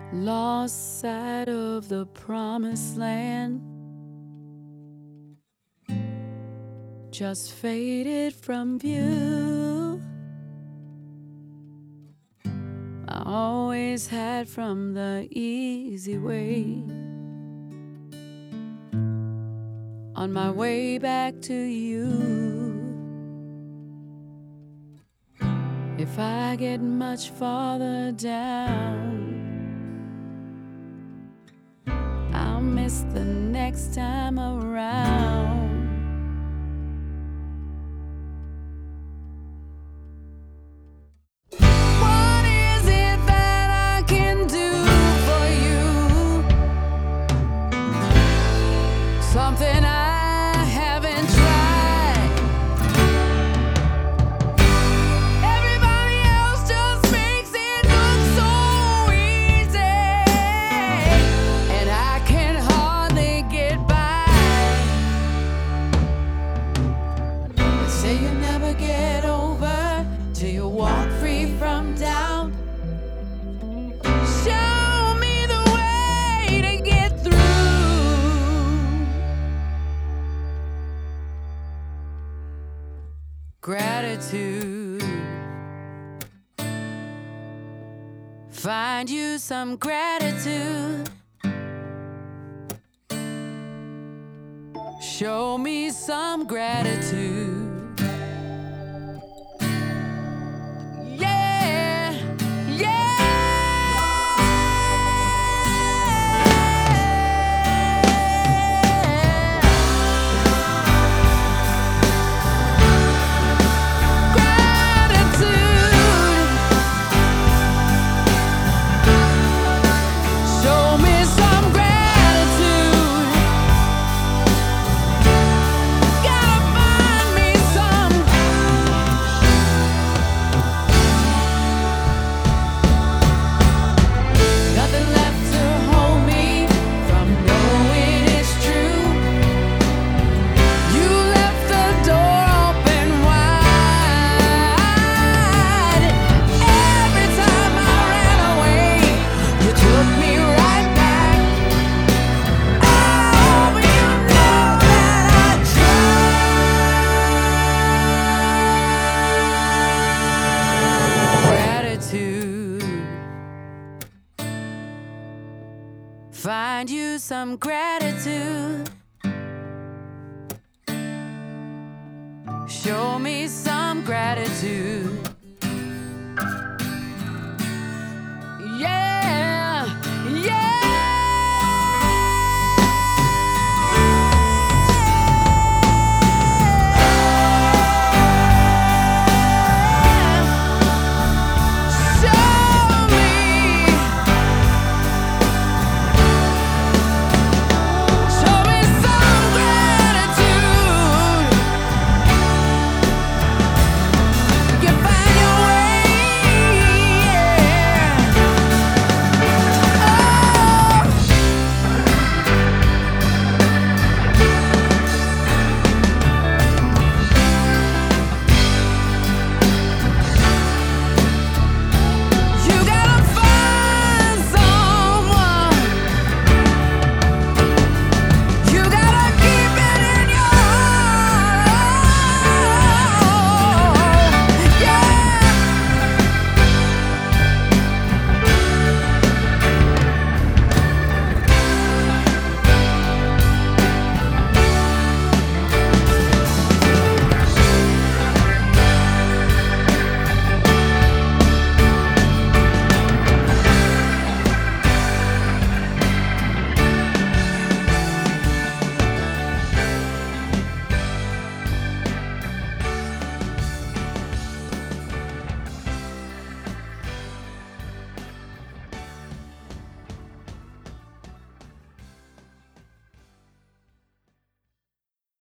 Lost sight of the promised land, just faded from view. I always had from the easy way. On my way back to you, if I get much farther down, I'll miss the next time around. What is it that I can do for you? Something I haven't tried. Everybody else just makes it look so easy, and I can hardly get by. They say you never get over till you walk free from doubt. Show me the way to get through. Gratitude. Find you some gratitude. Show me some gratitude. Yeah, yeah. Gratitude. Show me some gratitude. Gotta find me some. Nothing left to hold me from knowing it's true. You left the door open wide. Every time I ran away, you took me right back. Oh, but you know that I tried. Gratitude. Find you some gratitude. Show me some gratitude.